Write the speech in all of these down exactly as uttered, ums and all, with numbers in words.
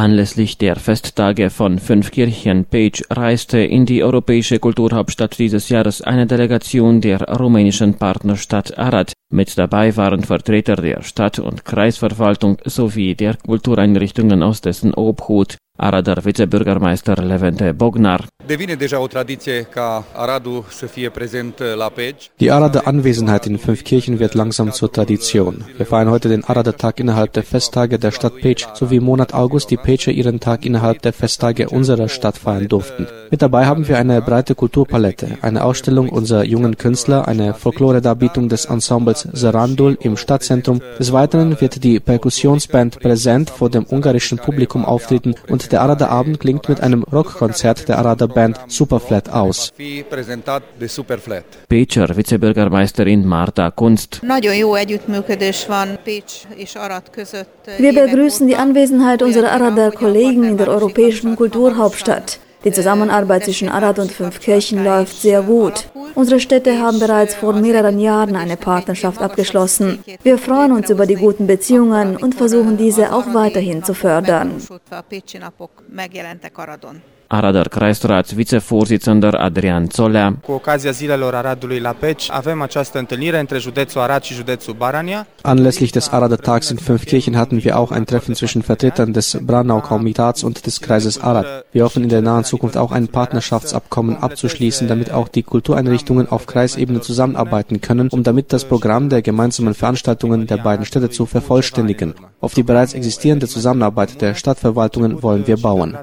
Anlässlich der Festtage von Fünfkirchen Pécs reiste in die europäische Kulturhauptstadt dieses Jahres eine Delegation der rumänischen Partnerstadt Arad. Mit dabei waren Vertreter der Stadt- und Kreisverwaltung sowie der Kultureinrichtungen aus dessen Obhut. Arader Vizebürgermeister Levente Bognar. Die Arader Anwesenheit in Fünfkirchen wird langsam zur Tradition. Wir feiern heute den Arader Tag innerhalb der Festtage der Stadt Pécs, sowie im Monat August die Pécer ihren Tag innerhalb der Festtage unserer Stadt feiern durften. Mit dabei haben wir eine breite Kulturpalette, eine Ausstellung unserer jungen Künstler, eine Folklore-Darbietung des Ensembles Sarandul im Stadtzentrum. Des Weiteren wird die Perkussionsband Präsent vor dem ungarischen Publikum auftreten und der Arader Abend klingt mit einem Rockkonzert der Arader Band Superflat aus. Pécer Vizebürgermeisterin Marta Kunst. Wir begrüßen die Anwesenheit unserer Arader Kollegen in der europäischen Kulturhauptstadt. Die Zusammenarbeit zwischen Arad und Fünfkirchen läuft sehr gut. Unsere Städte haben bereits vor mehreren Jahren eine Partnerschaft abgeschlossen. Wir freuen uns über die guten Beziehungen und versuchen diese auch weiterhin zu fördern. Arader Kreisratsvizevorsitzender Adrian Zoller. Anlässlich des Arader Tags in Fünfkirchen hatten wir auch ein Treffen zwischen Vertretern des Braunau-Komitats und des Kreises Arad. Wir hoffen in der nahen Zukunft auch ein Partnerschaftsabkommen abzuschließen, damit auch die Kultureinrichtungen auf Kreisebene zusammenarbeiten können, um damit das Programm der gemeinsamen Veranstaltungen der beiden Städte zu vervollständigen. Auf die bereits existierende Zusammenarbeit der Stadtverwaltungen wollen wir bauen.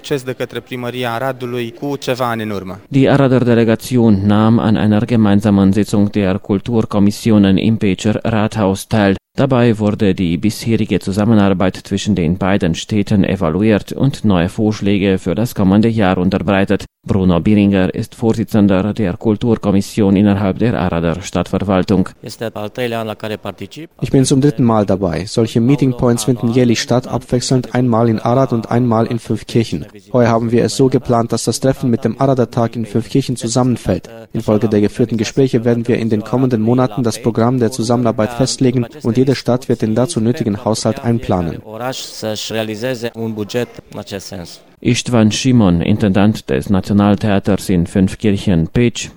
Die Arader Delegation nahm an einer gemeinsamen Sitzung der Kulturkommissionen im Pécer Rathaus teil. Dabei wurde die bisherige Zusammenarbeit zwischen den beiden Städten evaluiert und neue Vorschläge für das kommende Jahr unterbreitet. Bruno Biringer ist Vorsitzender der Kulturkommission innerhalb der Arader Stadtverwaltung. Ich bin zum dritten Mal dabei. Solche Meeting Points finden jährlich statt, abwechselnd einmal in Arad und einmal in Fünfkirchen. Heuer haben wir es so geplant, dass das Treffen mit dem Arader Tag in Fünfkirchen zusammenfällt. Infolge der geführten Gespräche werden wir in den kommenden Monaten das Programm der Zusammenarbeit festlegen und jede Stadt wird den dazu nötigen Haushalt einplanen. Istvan Simon, Intendant des Nationaltheaters in Fünfkirchen Pécs.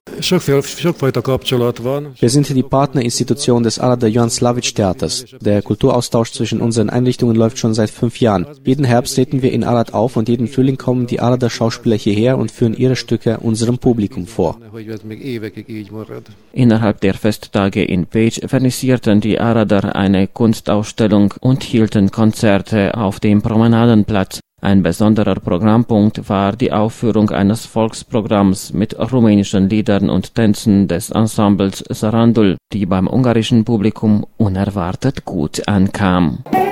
Wir sind die Partnerinstitution des Arader Johann Slavic Theaters. Der Kulturaustausch zwischen unseren Einrichtungen läuft schon seit fünf Jahren. Jeden Herbst treten wir in Arad auf und jeden Frühling kommen die Arader Schauspieler hierher und führen ihre Stücke unserem Publikum vor. Innerhalb der Festtage in Pécs organisierten die Arader eine Kunstausstellung und hielten Konzerte auf dem Promenadenplatz. Ein besonderer Programmpunkt war die Aufführung eines Volksprogramms mit rumänischen Liedern und Tänzen des Ensembles Sarandul, die beim ungarischen Publikum unerwartet gut ankam.